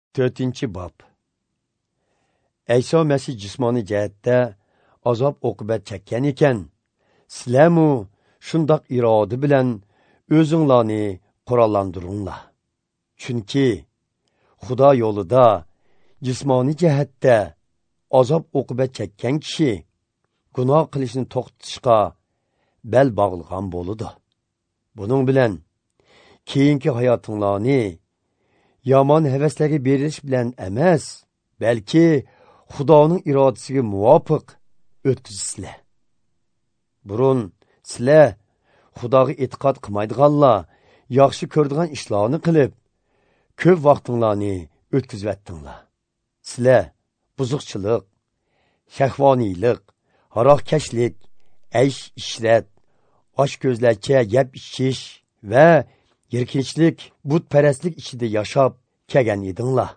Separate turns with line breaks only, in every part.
4. Bab. İsa Mesih cismani cəhətdə azab oqibət çəkən ikən, sizlərmu şundaq iradı bilən özünlarni qurallandırınlar. Çünki Xuda yolida cismani cəhətdə azab oqibət çəkən kişi günah qilishni to'xtatishga bel bağlagan boludu. Bunun bilan keyinki hayotinglarni yaman həvəslərə berilish bilan emas, balki Xudoning irodasiga muvofiq o'tkazisizlar. Burun sizlar Xudoga e'tiqod qilmaydiganlar yaxshi ko'radigan ishlarni qilib, ko'p vaqtinglarni o'tkazvatdinglar. Sizlar buzuqchilik, shahvoniylik, haroqkashlik, aysh-ishrat, oshko'zlarcha yeb ichish va yirkinchlik, butparastlik ichida yashab kelgan edinglar.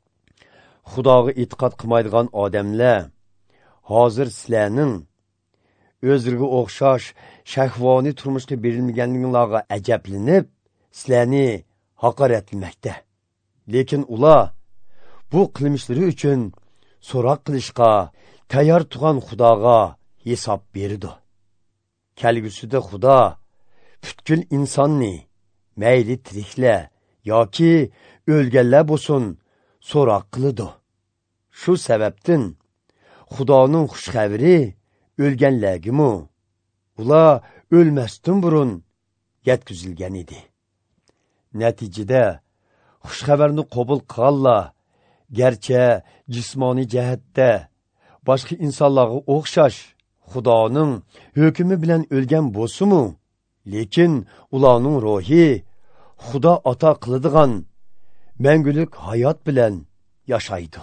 Xudoga e'tiqod qilmaydigan odamlar hozir sizlarning o'zlariga o'xshash shahvoniy turmushga berilmaganliginglarga ajablanib, sizlarni haqoratlamoqda. Lekin ular bu qilmishlari uchun so'roq qilishga tayyor turgan Xudoga hisob berdi. Kelgusida Xudo butkul insonni mayli tiriklar yoki o'lganlar bo'lsin so'roq qiladi. Shu sababdan Xudoning xushxabari o'lganlarga ular o'lmasdan burun yetkazilgan edi. Natijada xushxabarni qabul qilganlar garchi jismoniy jihatda boshqa insonlarga o'xshash Xudoning hukmi bilan o'lgan bo'lsa-mu, lekin ularning ruhi Xudo ato qiladigan mangulik hayot bilan yashaydi.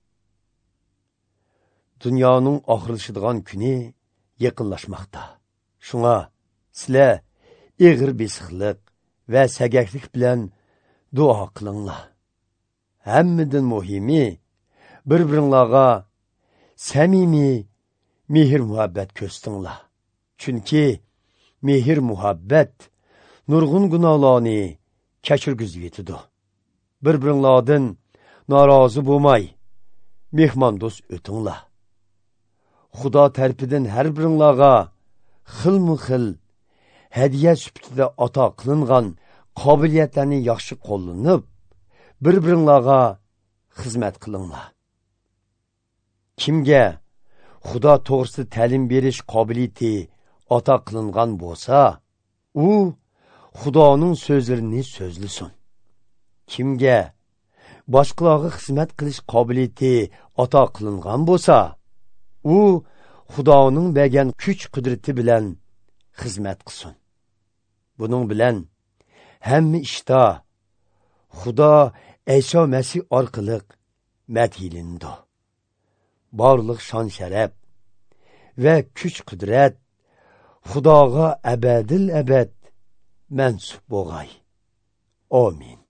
Dunyoning oxirlashadigan kuni yaqinlashmoqda. Shunga sizlar ig'ir besiqlik va sagaklik bilan duo qilinglar. Hammadan muhimi bir-biringlarga samimiy mehr-muhabbat ko'rsatinglar. Chunki mehr-muhabbat nurg'un gunohlarni kechirgizib yetadi. Bir-biringlardan norozi bo'lmay, mehmondo'st o'tinglar. Xudo tarafidan har biringlarga xilma-xil hadiya sifatida ato qilingan qobiliyatlarni yaxshi qo'llanib, bir-biringlarga xizmat qilinglar. Kimga Xudo to'g'risida ta'lim berish qobiliyati ato qilingan bo'lsa, u Xudoning so'zlarini so'zlasin. Kimga boshqalarga xizmat qilish qobiliyati ato qilingan bo'lsa, u Xudoning bergan kuch-qudrati bilan xizmat qilsin. Buning bilan hamma ishda Xudo İsa Mesih orqali madhilindi. Barliq shon-sharaf va kuch-qudrat Xudoga abadil-abad mansub bo'lg'ay. Amin.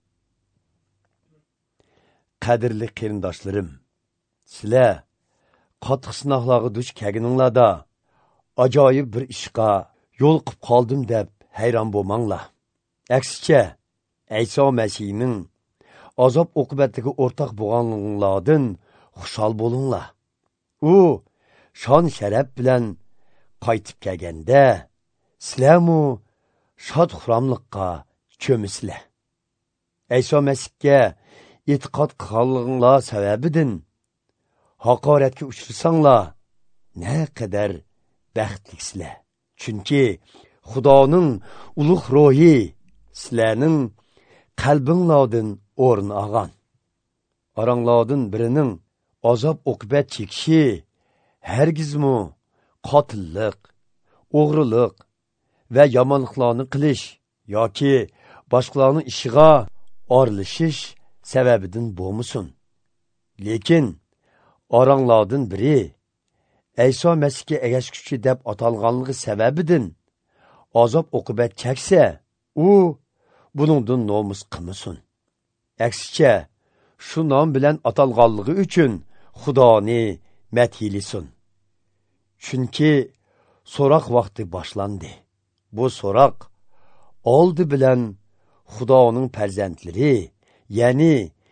Qadrli qarindoshlarim, sizlar qattiq sinoqlarga duch kelganinglarda ajoyib bir ishga yo'l qilib qoldim deb hayron bo'lmanglar. Aksicha, İsa Mesihning azob oqibatiga o'rtoq bo'lganinglardan xushal bo'linglar. U shon-sharaf bilan qaytib kelganda, sizlarmu shod-xuramliqqa cho'misizlar. İsa Mesihga e'tiqod qilganliginglar sababidan haqoratga uchrasanglar, ne qadar baxtliksizlar. Chunki Xudoning ulug' ruhi sizlarning qalbinglardan o'rin olgan. Oranglardan birining azob oqibat chekishi hargizmi qotillik, o'g'rilik va yomonliklarni qilish yoki boshqalarning ishiga aralashish sababidan bo'lmasin. Lekin oranglardan biri İsa Mesihga ergashguchi deb atalganligi sababidan azob oqibat cheksa, u buningdan nomus qilmasin. Aksicha, shu nom bilan atalganligi uchun Xudoni madhilisin. Chunki so'roq vaqti boshlandi. Bu so'roq oldi bilan Xudoning farzandlari, ya'ni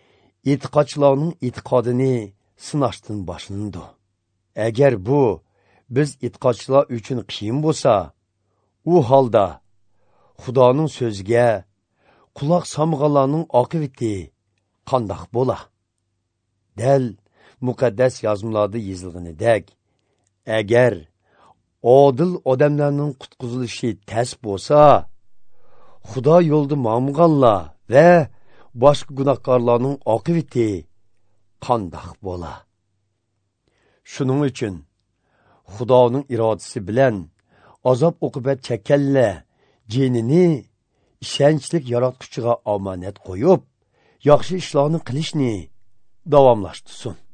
e'tiqodchilarning e'tiqodini sinashdan boshlanadi. Agar bu biz e'tiqodchilar uchun qiyin bo'lsa, u holda Xudoning so'ziga quloq solmaganlarning oqibati qandoq bo'la? Dal muqaddas yozmalarda yozilganidek, agar odil odamlarning qutqizilishi tas bo'lsa, Xudo yo'lda mamg'anlar va boshqa gunohkorlarning oqibati qandoq bo'la? Shuning uchun Xudoning irodasi bilan azob uqubat chekkanlar jinini ishonchlik yaratquchiga omonat qo'yib, yaxshi ishlarni qilishni davomlashtirsin.